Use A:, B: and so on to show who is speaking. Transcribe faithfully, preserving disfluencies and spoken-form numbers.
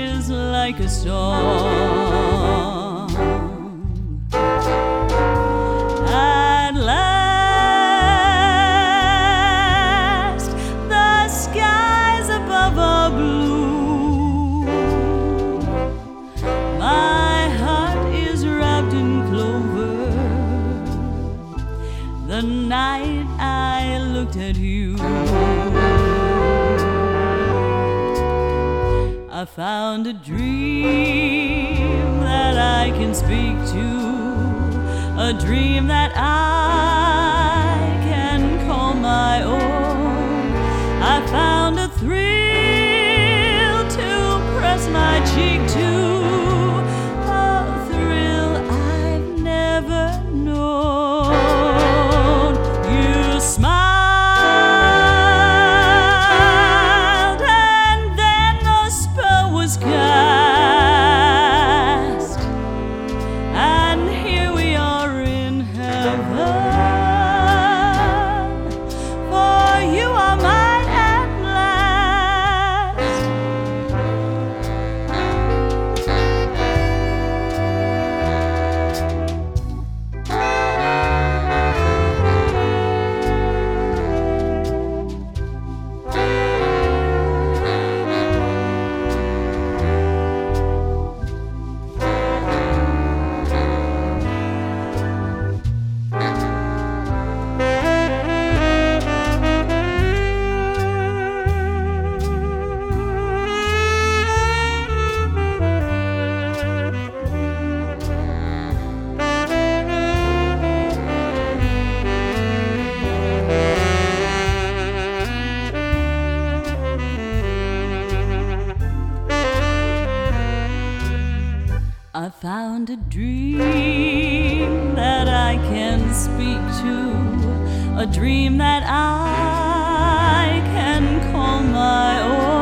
A: is like a song. At last, the skies above are blue. My heart is wrapped in clover. The night I looked at you, I found a dream that I can speak to, a dream that I can call my own. I found a thrill to press my cheek to, a thrill I've never known. You smiled, cast, and here we are in heaven, for you are mine at last. I found a dream that I can speak to, a dream that I can call my own.